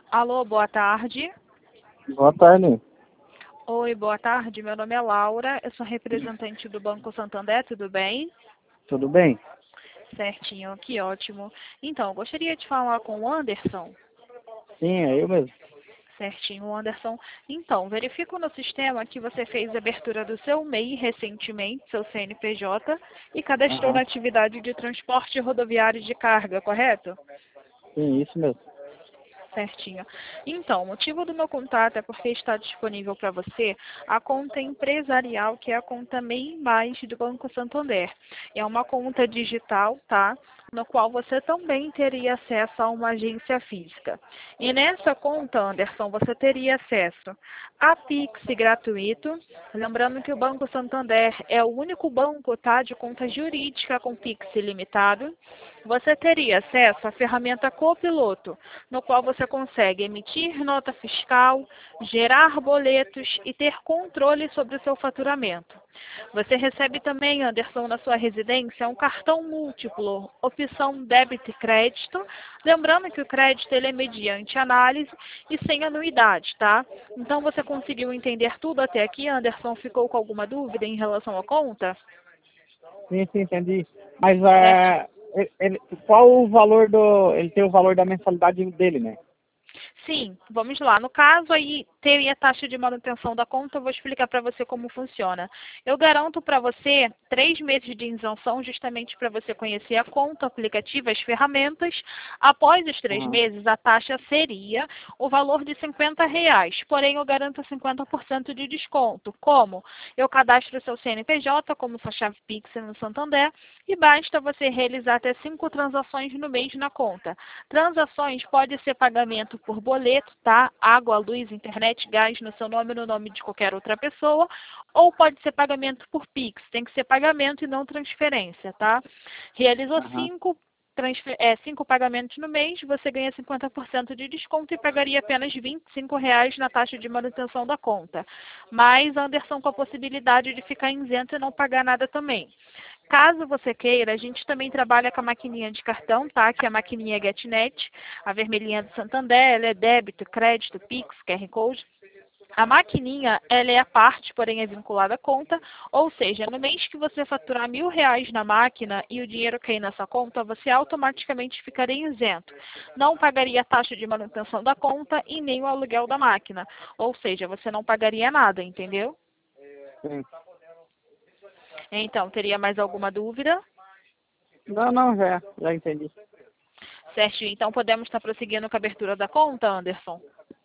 Alô, boa tarde. Boa tarde. Oi, boa tarde. Meu nome é Laura, eu sou representante do Banco Santander, tudo bem? Tudo bem? Certinho, que ótimo. Então, eu gostaria de falar com o Anderson. Sim, é eu mesmo. Certinho, Anderson. Então, verifico no sistema que você fez a abertura do seu MEI recentemente, seu CNPJ, e cadastrou na Aham. atividade de transporte rodoviário de carga, correto? Sim, isso mesmo. Certinho. Então, o motivo do meu contato é porque está disponível para você a conta empresarial, que é a conta MEI Mais do Banco Santander. É uma conta digital, tá? No qual você também teria acesso a uma agência física. E nessa conta, Anderson, você teria acesso a Pix gratuito. Lembrando que o Banco Santander é o único banco, tá, de conta jurídica com Pix ilimitado. Você teria acesso à ferramenta Copiloto, no qual você consegue emitir nota fiscal, gerar boletos e ter controle sobre o seu faturamento. Você recebe também, Anderson, na sua residência, um cartão múltiplo, opção débito e crédito. Lembrando que o crédito ele é mediante análise e sem anuidade, tá? Então você conseguiu entender tudo até aqui, Anderson? Ficou com alguma dúvida em relação à conta? Sim, entendi. Mas Certo. qual o valor do. Ele tem o valor da mensalidade dele, né? Sim, vamos lá. No caso aí, teria a taxa de manutenção da conta, eu vou explicar para você como funciona. Eu garanto para você 3 meses de isenção, justamente para você conhecer a conta, o aplicativo, as ferramentas. Após os três Aham. meses, a taxa seria o valor de R$ 50, porém eu garanto 50% de desconto. Como? Eu cadastro o seu CNPJ como sua chave Pix no Santander e basta você realizar até 5 transações no mês na conta. Transações pode ser pagamento por boleto, tá? Água, luz, internet, gás no seu nome e no nome de qualquer outra pessoa. Ou pode ser pagamento por Pix. Tem que ser pagamento e não transferência, tá? Realizou Aham. 5 pagamentos no mês, você ganha 50% de desconto e pagaria apenas R$ 25 na taxa de manutenção da conta. Mas, Anderson, com a possibilidade de ficar isento e não pagar nada também. Caso você queira, a gente também trabalha com a maquininha de cartão, tá? Que é a maquininha GetNet, a vermelhinha do Santander, ela é débito, crédito, Pix, QR Code. A maquininha, ela é à parte, porém é vinculada à conta, ou seja, no mês que você faturar R$ 1.000 na máquina e o dinheiro cair nessa conta, você automaticamente ficaria isento. Não pagaria a taxa de manutenção da conta e nem o aluguel da máquina, ou seja, você não pagaria nada, entendeu? Sim. Então, teria mais alguma dúvida? Não, já entendi. Certo, então podemos estar prosseguindo com a abertura da conta, Anderson?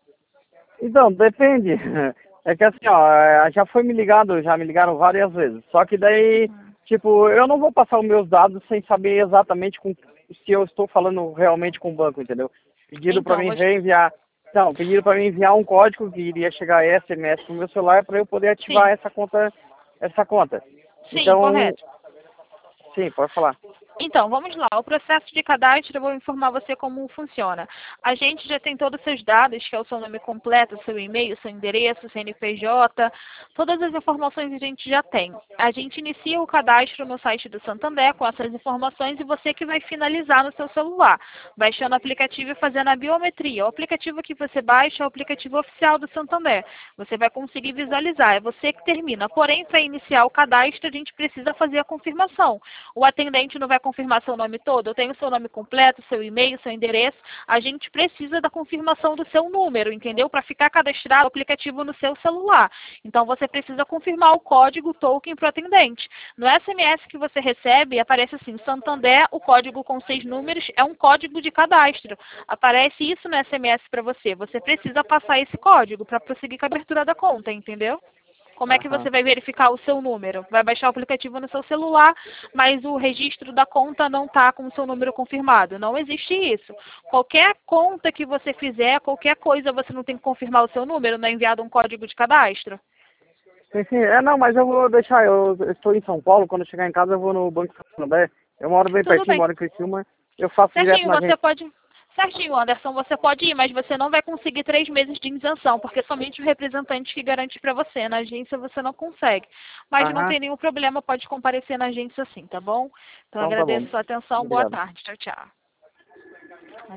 Então, depende. É que assim, ó, já me ligaram várias vezes. Só que daí, tipo, eu não vou passar os meus dados sem saber exatamente se eu estou falando realmente com o banco, entendeu? Pediram para Então, mim reenviar. Não, pediram para mim enviar um código que iria chegar SMS pro meu celular para eu poder ativar sim, essa conta. sim, Então, correto. sim, pode falar. Então, vamos lá. O processo de cadastro, eu vou informar você como funciona. A gente já tem todos os seus dados, que é o seu nome completo, seu e-mail, seu endereço, CNPJ, todas as informações a gente já tem. A gente inicia o cadastro no site do Santander com essas informações e você que vai finalizar no seu celular, baixando o aplicativo e fazendo a biometria. O aplicativo que você baixa é o aplicativo oficial do Santander. Você vai conseguir visualizar, é você que termina. Porém, para iniciar o cadastro, a gente precisa fazer a confirmação. O atendente não vai confirmar seu nome todo, eu tenho seu nome completo, seu e-mail, seu endereço. A gente precisa da confirmação do seu número, entendeu? Para ficar cadastrado o aplicativo no seu celular. Então você precisa confirmar o código token para o atendente. No SMS que você recebe, aparece assim, Santander, o código com 6 números é um código de cadastro. Aparece isso no SMS para você. Você precisa passar esse código para prosseguir com a abertura da conta, entendeu? Como é que Aham. você vai verificar o seu número? Vai baixar o aplicativo no seu celular, mas o registro da conta não está com o seu número confirmado. Não existe isso. Qualquer conta que você fizer, qualquer coisa, você não tem que confirmar o seu número, não é enviado um código de cadastro? Sim, não, mas eu vou deixar, eu estou em São Paulo, quando eu chegar em casa eu vou no Banco Santander. Eu moro bem Tudo pertinho, bem. moro em Criciúma, eu faço direto Certinho, na você agência. pode. Certinho, Anderson, você pode ir, mas você não vai conseguir 3 meses de isenção, porque somente o representante que garante para você. Na agência você não consegue. Mas não Aham, tem nenhum problema, pode comparecer na agência sim, tá bom? Então então tá bom. agradeço a sua atenção, boa Obrigado. tarde. Tchau, tchau.